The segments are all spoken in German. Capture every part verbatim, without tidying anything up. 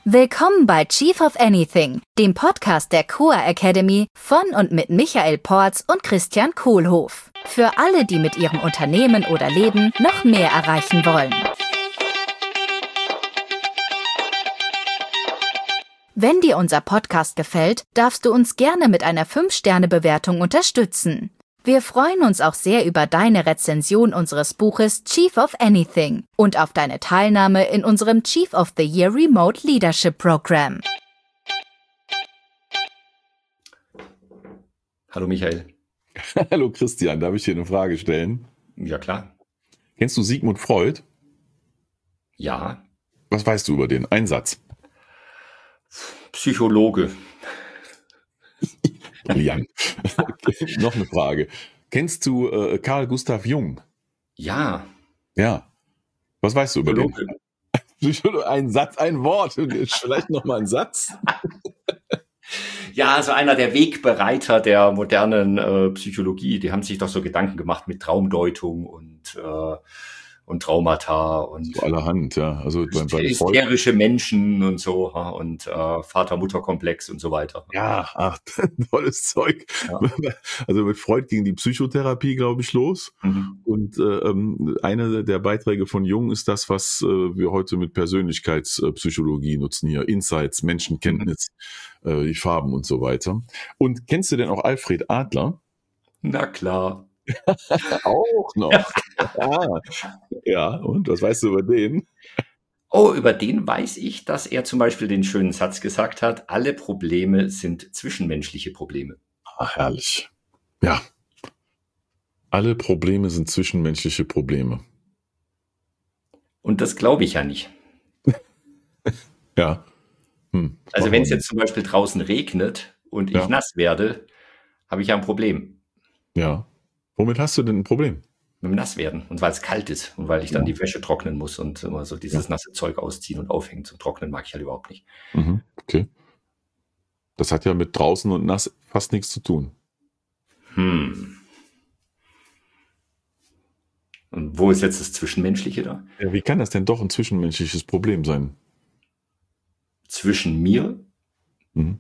Willkommen bei Chief of Anything, dem Podcast der C O A Academy von und mit Michael Porz und Christian Kohlhoff. Für alle, die mit ihrem Unternehmen oder Leben noch mehr erreichen wollen. Wenn dir unser Podcast gefällt, darfst du uns gerne mit einer fünf Sterne Bewertung unterstützen. Wir freuen uns auch sehr über deine Rezension unseres Buches Chief of Anything und auf deine Teilnahme in unserem Chief of the Year Remote Leadership Program. Hallo Michael. Hallo Christian, darf ich dir eine Frage stellen? Ja, klar. Kennst du Sigmund Freud? Ja. Was weißt du über den? Ein Satz. Psychologe. Brillant. Noch eine Frage. Kennst du äh, Carl Gustav Jung? Ja. Ja. Was weißt du über Psychologe. den? Psychologe. Ein Satz, ein Wort. Vielleicht nochmal ein Satz. Ja, also einer der Wegbereiter der modernen äh, Psychologie. Die haben sich doch so Gedanken gemacht mit Traumdeutung und äh, und Traumata und so allerhand, ja. Also bei, bei hysterische Freud. Menschen und so und äh, Vater-Mutter-Komplex und so weiter. Ja, ach, tolles Zeug. Ja. Also mit Freud ging die Psychotherapie, glaube ich, los. Mhm. Und äh, einer der Beiträge von Jung ist das, was äh, wir heute mit Persönlichkeitspsychologie nutzen hier. Insights, Menschenkenntnis, mhm. äh, die Farben und so weiter. Und kennst du denn auch Alfred Adler? Na klar. Auch noch. Ja. Ja, und was weißt du über den? Oh, über den weiß ich, dass er zum Beispiel den schönen Satz gesagt hat, alle Probleme sind zwischenmenschliche Probleme. Ach, herrlich. Ja. Alle Probleme sind zwischenmenschliche Probleme. Und das glaube ich ja nicht. Ja. Hm, also wenn es jetzt zum Beispiel draußen regnet und ich ja. nass werde, habe ich ja ein Problem. Ja. Womit hast du denn ein Problem? Mit dem Nasswerden und weil es kalt ist und weil ich dann ja. die Wäsche trocknen muss und immer so dieses ja. nasse Zeug ausziehen und aufhängen zum Trocknen mag ich halt überhaupt nicht. Mhm, okay. Das hat ja mit draußen und nass fast nichts zu tun. Hm. Und wo ist jetzt das Zwischenmenschliche da? Ja, wie kann das denn doch ein zwischenmenschliches Problem sein? Zwischen mir? Mhm.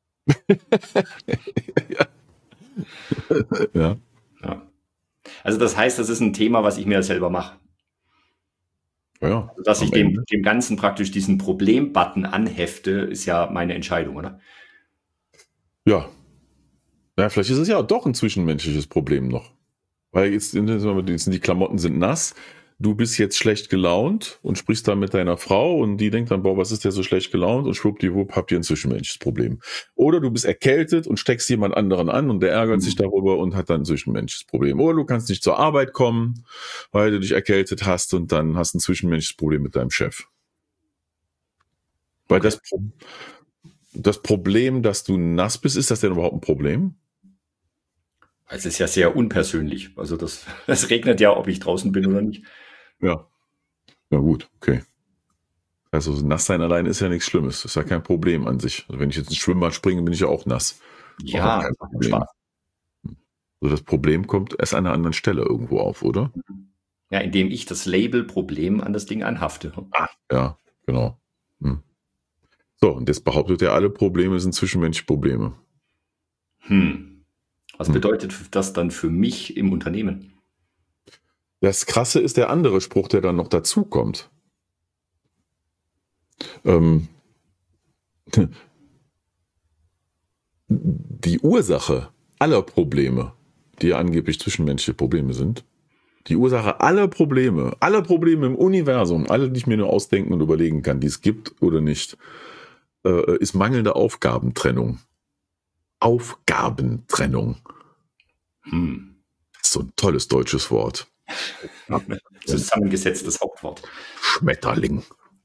ja. ja. Ja. Also das heißt, das ist ein Thema, was ich mir selber mache. Ja, also, dass ich dem, dem Ganzen praktisch diesen Problem-Button anhefte, ist ja meine Entscheidung, oder? Ja. Ja, vielleicht ist es ja doch ein zwischenmenschliches Problem noch. Weil jetzt, jetzt die Klamotten sind nass, du bist jetzt schlecht gelaunt und sprichst dann mit deiner Frau und die denkt dann, boah, was ist der so schlecht gelaunt? Und schwuppdiwupp habt ihr ein zwischenmenschliches Problem. Oder du bist erkältet und steckst jemand anderen an und der ärgert mhm. sich darüber und hat dann ein zwischenmenschliches Problem. Oder du kannst nicht zur Arbeit kommen, weil du dich erkältet hast und dann hast ein zwischenmenschliches Problem mit deinem Chef. Weil okay. das, das Problem, dass du nass bist, ist das denn überhaupt ein Problem? Es ist ja sehr unpersönlich. Also das, das regnet ja, ob ich draußen bin oder nicht. Ja. Ja gut, okay. Also nass sein allein ist ja nichts Schlimmes. Das ist ja kein Problem an sich. Also wenn ich jetzt ins Schwimmbad springe, bin ich ja auch nass. Ja, kein Problem. Spaß. Also das Problem kommt erst an einer anderen Stelle irgendwo auf, oder? Ja, indem ich das Label Problem an das Ding anhafte. Ah, ja, genau. Hm. So, und jetzt behauptet er, alle Probleme sind zwischenmenschliche Probleme. Hm. Was bedeutet das dann für mich im Unternehmen? Das Krasse ist der andere Spruch, der dann noch dazu kommt. Ähm, die Ursache aller Probleme, die ja angeblich zwischenmenschliche Probleme sind, die Ursache aller Probleme, aller Probleme im Universum, alle, die ich mir nur ausdenken und überlegen kann, die es gibt oder nicht, äh, ist mangelnde Aufgabentrennung. Aufgabentrennung. Hm. Das ist so ein tolles deutsches Wort. Zusammengesetztes Hauptwort. Schmetterling.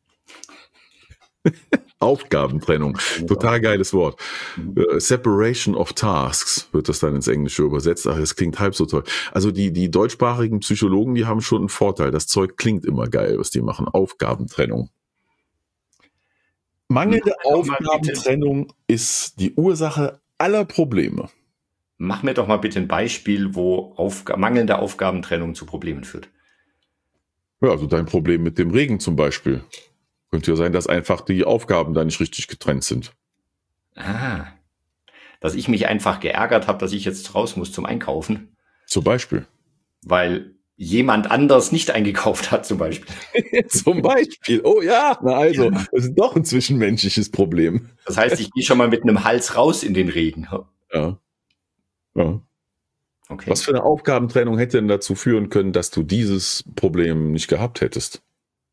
Aufgabentrennung. Total geiles Wort. Uh, Separation of Tasks wird das dann ins Englische übersetzt. Ach, das klingt halb so toll. Also die, die deutschsprachigen Psychologen, die haben schon einen Vorteil. Das Zeug klingt immer geil, was die machen. Aufgabentrennung. Mangelnde Aufgabentrennung ist die Ursache aller Probleme. Mach mir doch mal bitte ein Beispiel, wo Aufga- mangelnde Aufgabentrennung zu Problemen führt. Ja, also dein Problem mit dem Regen zum Beispiel. Könnte ja sein, dass einfach die Aufgaben da nicht richtig getrennt sind. Ah, dass ich mich einfach geärgert habe, dass ich jetzt raus muss zum Einkaufen. Zum Beispiel. Weil jemand anders nicht eingekauft hat, zum Beispiel. Zum Beispiel. Oh ja, na also, das ist doch ein zwischenmenschliches Problem. Das heißt, ich gehe schon mal mit einem Hals raus in den Regen. Ja. Ja. Okay. Was für eine Aufgabentrennung hätte denn dazu führen können, dass du dieses Problem nicht gehabt hättest?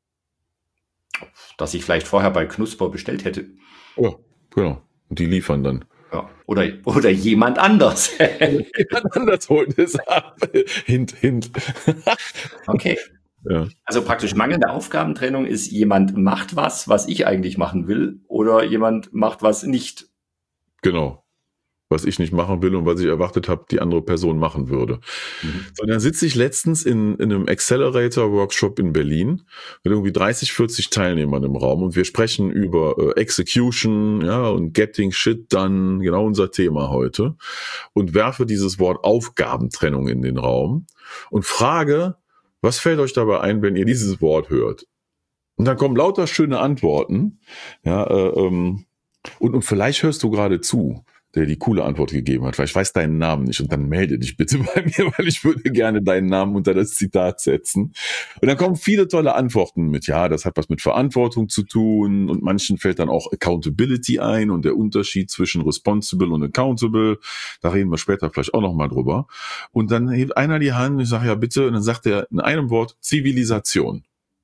Dass ich vielleicht vorher bei Knusper bestellt hätte. Ja, genau. Und die liefern dann. Ja. Oder, oder jemand anders. Jemand anders holt es ab. Hint, hint. Okay. Ja. Also praktisch mangelnde Aufgabentrennung ist, jemand macht was, was ich eigentlich machen will, oder jemand macht was nicht. Genau. Was ich nicht machen will und was ich erwartet habe, die andere Person machen würde. Mhm. So, dann sitze ich letztens in, in einem Accelerator-Workshop in Berlin mit irgendwie dreißig, vierzig Teilnehmern im Raum und wir sprechen über äh, Execution, ja, und Getting Shit Done, genau unser Thema heute, und werfe dieses Wort Aufgabentrennung in den Raum und frage, was fällt euch dabei ein, wenn ihr dieses Wort hört? Und dann kommen lauter schöne Antworten, ja, äh, ähm, und, und vielleicht hörst du gerade zu, der die coole Antwort gegeben hat, weil ich weiß deinen Namen nicht, und dann melde dich bitte bei mir, weil ich würde gerne deinen Namen unter das Zitat setzen. Und dann kommen viele tolle Antworten mit, ja, das hat was mit Verantwortung zu tun, und manchen fällt dann auch Accountability ein und der Unterschied zwischen responsible und accountable, da reden wir später vielleicht auch nochmal drüber. Und dann hebt einer die Hand und ich sage, ja bitte, und dann sagt er in einem Wort Zivilisation.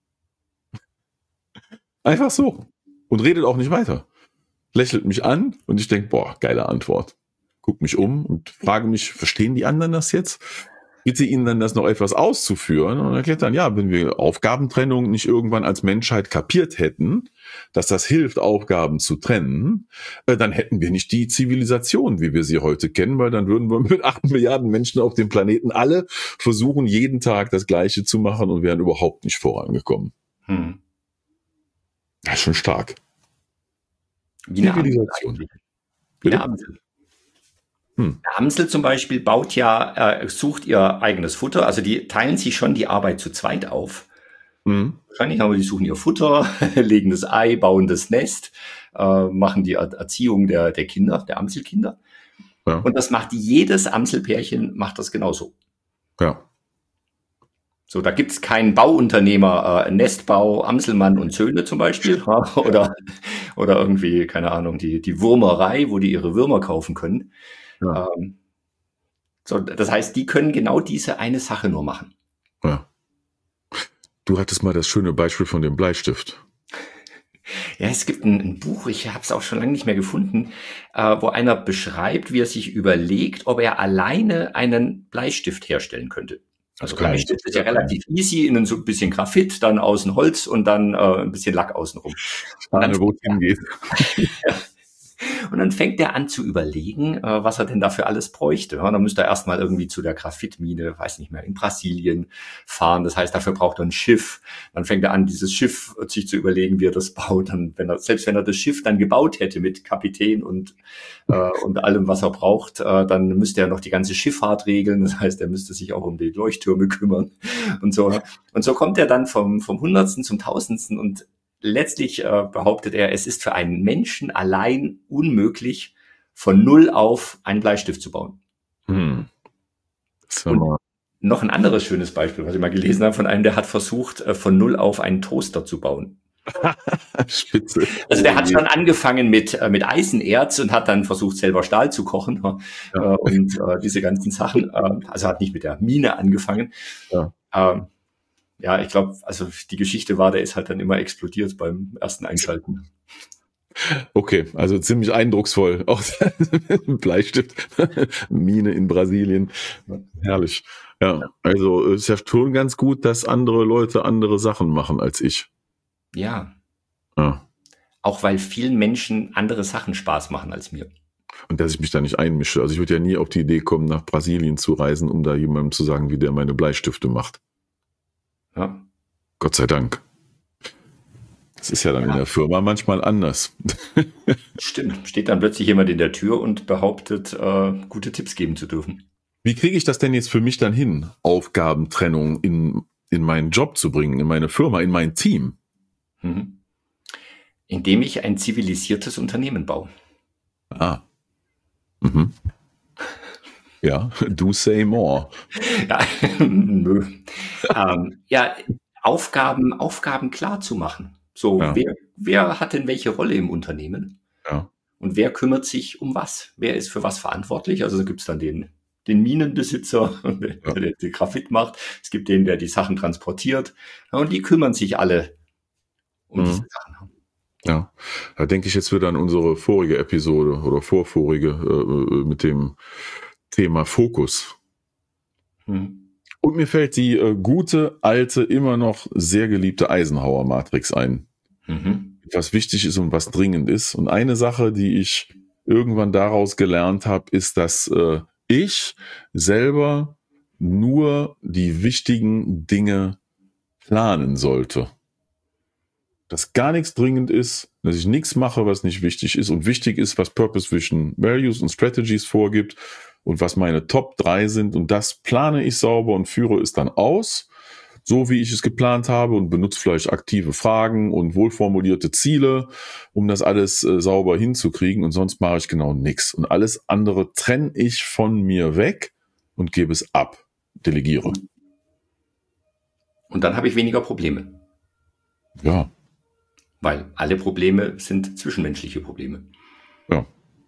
Einfach so. Und redet auch nicht weiter. Lächelt mich an und ich denke, boah, geile Antwort. Guck mich um und frage mich, verstehen die anderen das jetzt? Bitte ihnen dann das noch etwas auszuführen und erklärt dann, ja, wenn wir Aufgabentrennung nicht irgendwann als Menschheit kapiert hätten, dass das hilft, Aufgaben zu trennen, dann hätten wir nicht die Zivilisation, wie wir sie heute kennen, weil dann würden wir mit acht Milliarden Menschen auf dem Planeten alle versuchen, jeden Tag das Gleiche zu machen und wären überhaupt nicht vorangekommen. Hm. Das ist schon stark. Wie eine Zivilisation. Wie eine Amsel. Hm. Eine Amsel zum Beispiel baut ja, äh, sucht ihr eigenes Futter. Also die teilen sich schon die Arbeit zu zweit auf. Hm. Wahrscheinlich, aber die suchen ihr Futter, legen das Ei, bauen das Nest, äh, machen die er- Erziehung der, der Kinder, der Amselkinder. Ja. Und das macht jedes Amselpärchen, macht das genauso. Ja. So, da gibt's keinen Bauunternehmer, äh, Nestbau, Amselmann und Söhne zum Beispiel, ja. oder oder irgendwie, keine Ahnung, die die Würmerei, wo die ihre Würmer kaufen können. Ja. Ähm, so, das heißt, die können genau diese eine Sache nur machen. Ja. Du hattest mal das schöne Beispiel von dem Bleistift. Ja, es gibt ein, ein Buch, ich habe es auch schon lange nicht mehr gefunden, äh, wo einer beschreibt, wie er sich überlegt, ob er alleine einen Bleistift herstellen könnte. Also Bleistift ist ja relativ easy, innen so ein bisschen Graphit, dann außen Holz und dann äh, ein bisschen Lack außenrum. Und dann, wo es hingeht. Ja. Und dann fängt er an zu überlegen, äh, was er denn dafür alles bräuchte. Ja, dann müsste er erstmal irgendwie zu der Graphitmine, weiß nicht mehr, in Brasilien fahren. Das heißt, dafür braucht er ein Schiff. Dann fängt er an, dieses Schiff sich zu überlegen, wie er das baut. Dann, wenn er, selbst wenn er das Schiff dann gebaut hätte mit Kapitän und äh, und allem, was er braucht, äh, dann müsste er noch die ganze Schifffahrt regeln. Das heißt, er müsste sich auch um die Leuchttürme kümmern und so. Und so kommt er dann vom vom Hundertsten zum Tausendsten und letztlich äh, behauptet er, es ist für einen Menschen allein unmöglich, von null auf einen Bleistift zu bauen. Hm. Und noch ein anderes schönes Beispiel, was ich mal gelesen habe, von einem, der hat versucht, äh, von null auf einen Toaster zu bauen. Spitze. Also der hat schon angefangen mit äh, mit Eisenerz und hat dann versucht, selber Stahl zu kochen, ja. äh, und äh, diese ganzen Sachen. Äh, also hat nicht mit der Mine angefangen. Ja. Ähm, Ja, ich glaube, also die Geschichte war, der ist halt dann immer explodiert beim ersten Einschalten. Okay, also ziemlich eindrucksvoll. Auch Bleistift, Mine in Brasilien. Herrlich. Ja, also es ist ja schon ganz gut, dass andere Leute andere Sachen machen als ich. Ja. Ja. Auch weil vielen Menschen andere Sachen Spaß machen als mir. Und dass ich mich da nicht einmische. Also ich würde ja nie auf die Idee kommen, nach Brasilien zu reisen, um da jemandem zu sagen, wie der meine Bleistifte macht. Ja. Gott sei Dank. Das ist ja dann ja. in der Firma manchmal anders. Stimmt. Steht dann plötzlich jemand in der Tür und behauptet, äh, gute Tipps geben zu dürfen. Wie kriege ich das denn jetzt für mich dann hin, Aufgabentrennung in, in meinen Job zu bringen, in meine Firma, in mein Team? Mhm. Indem ich ein zivilisiertes Unternehmen baue. Ah. Mhm. Ja, do say more. Ja, nö. ähm, ja, Aufgaben, Aufgaben klar zu machen. So, Ja. wer, wer hat denn welche Rolle im Unternehmen? Ja. Und wer kümmert sich um was? Wer ist für was verantwortlich? Also da gibt's dann den, den Minenbesitzer, der, Ja. der die Graphit macht. Es gibt den, der die Sachen transportiert. Ja, und die kümmern sich alle um Mhm. diese Sachen. Ja, da denke ich jetzt wieder an unsere vorige Episode oder vorvorige äh, mit dem Thema Fokus. Hm. Und mir fällt die äh, gute, alte, immer noch sehr geliebte Eisenhower-Matrix ein. Mhm. Was wichtig ist und was dringend ist. Und eine Sache, die ich irgendwann daraus gelernt habe, ist, dass äh, ich selber nur die wichtigen Dinge planen sollte. Dass gar nichts dringend ist, dass ich nichts mache, was nicht wichtig ist und wichtig ist, was Purpose, Vision, Values und Strategies vorgibt und was meine Top drei sind, und das plane ich sauber und führe es dann aus, so wie ich es geplant habe, und benutze vielleicht aktive Fragen und wohlformulierte Ziele, um das alles äh, sauber hinzukriegen, und sonst mache ich genau nichts. Und alles andere trenne ich von mir weg und gebe es ab, delegiere. Und dann habe ich weniger Probleme. Ja. Weil alle Probleme sind zwischenmenschliche Probleme. Ja.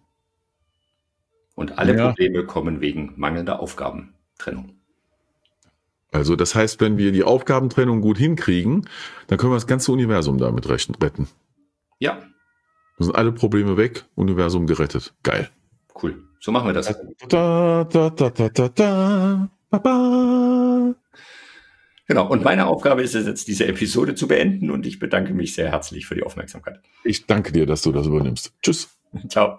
Und alle Ja. Probleme kommen wegen mangelnder Aufgabentrennung. Also das heißt, wenn wir die Aufgabentrennung gut hinkriegen, dann können wir das ganze Universum damit retten. Ja, Dann sind alle Probleme weg, Universum gerettet. Geil. cool. So machen wir das. Da, da, da, da, da, da, ba, ba. Genau. Und meine Aufgabe ist es jetzt, diese Episode zu beenden, und ich bedanke mich sehr herzlich für die Aufmerksamkeit. Ich danke dir, dass du das übernimmst. Tschüss. Ciao.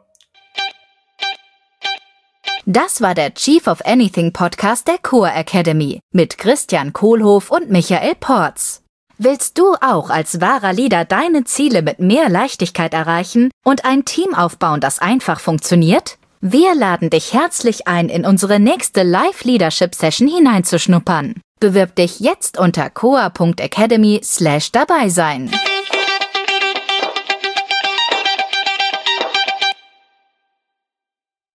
Das war der Chief of Anything Podcast der Core Academy mit Christian Kohlhoff und Michael Porz. Willst du auch als wahrer Leader deine Ziele mit mehr Leichtigkeit erreichen und ein Team aufbauen, das einfach funktioniert? Wir laden dich herzlich ein, in unsere nächste Live-Leadership-Session hineinzuschnuppern. Bewirb dich jetzt unter coa punkt academy slash dabei sein.